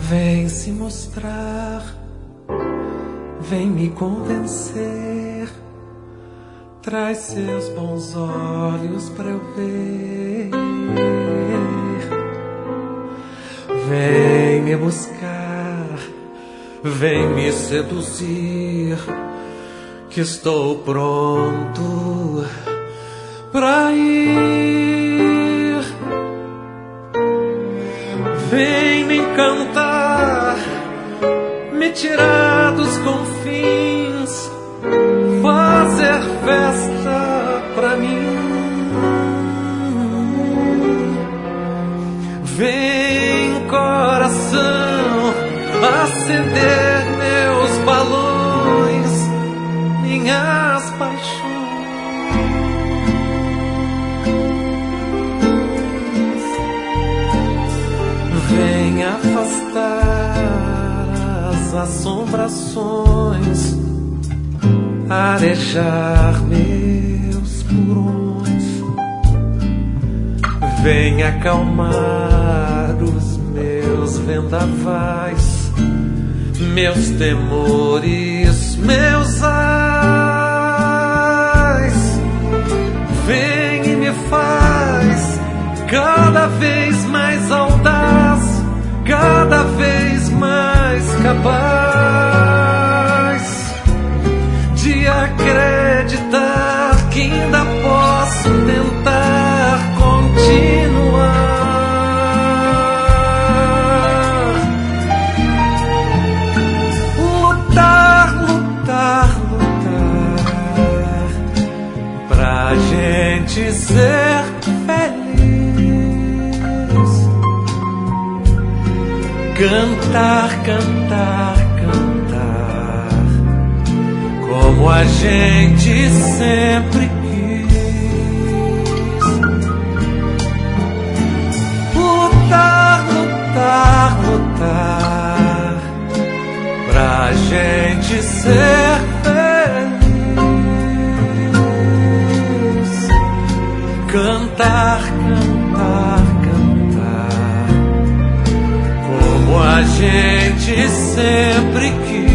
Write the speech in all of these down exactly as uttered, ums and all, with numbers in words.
Vem se mostrar, vem me convencer, traz seus bons olhos pra eu ver. Vem me buscar, vem me seduzir, que estou pronto pra ir. Vem me encantar, me tirar dos confins, fazer festa pra mim. Vem, coração, acender meus balões, minhas paixões. Vem afastar as assombrações, arejar meus purões. Vem acalmar os meus vendavais, meus temores, meus ais. Vem e me faz cada vez mais audaz, cada vez mais capaz de acreditar que ainda posso tentar continuar. Lutar, lutar, lutar pra gente ser feliz. Cantar, cantar, cantar como a gente sempre quis. Lutar, lutar, lutar pra gente ser feliz. Cantar, cantar, cantar como a gente sempre quis.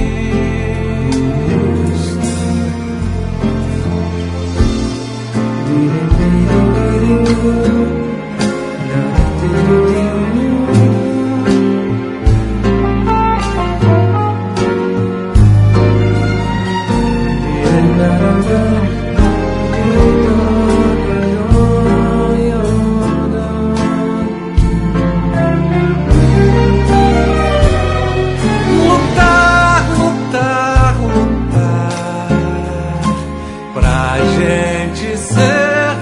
Lutar, lutar, lutar pra gente ser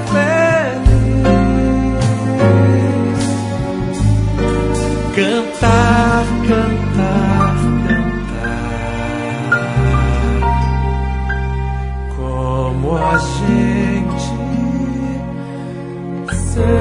feliz. Cantar, cantar, cantar como a gente sempre